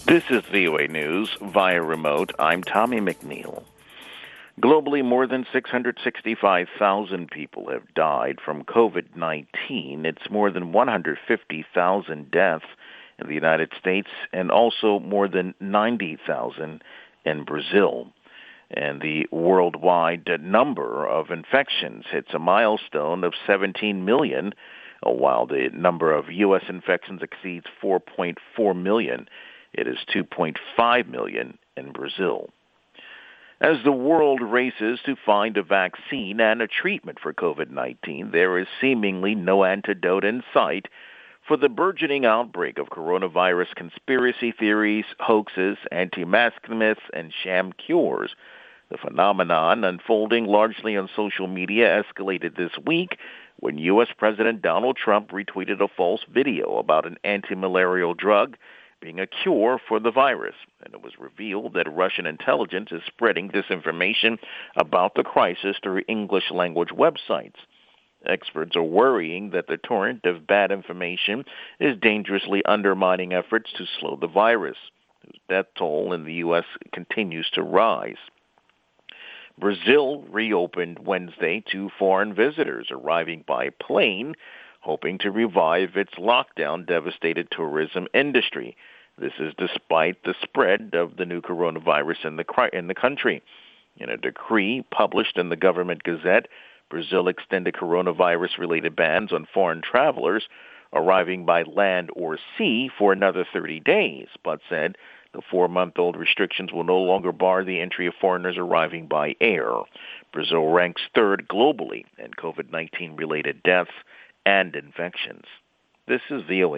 This is VOA News via remote. I'm Tommy McNeil. Globally, more than 665,000 people have died from COVID-19. It's more than 150,000 deaths in the United States and also more than 90,000 in Brazil. And the worldwide number of infections hits a milestone of 17 million, while the number of U.S. infections exceeds 4.4 million. It is 2.5 million in Brazil. As the world races to find a vaccine and a treatment for COVID-19, there is seemingly no antidote in sight for the burgeoning outbreak of coronavirus conspiracy theories, hoaxes, anti-mask myths, and sham cures. The phenomenon, unfolding largely on social media, escalated this week when U.S. President Donald Trump retweeted a false video about an anti-malarial drug being a cure for the virus. And it was revealed that Russian intelligence is spreading disinformation about the crisis through English language websites. Experts are worrying that the torrent of bad information is dangerously undermining efforts to slow the virus, whose death toll in the U.S. continues to rise. Brazil reopened Wednesday to foreign visitors arriving by plane, hoping to revive its lockdown-devastated tourism industry. This is despite the spread of the new coronavirus in the country. In a decree published in the Government Gazette, Brazil extended coronavirus-related bans on foreign travelers arriving by land or sea for another 30 days, but said the 4-month-old restrictions will no longer bar the entry of foreigners arriving by air. Brazil ranks third globally in COVID-19 related deaths and infections. This is VOA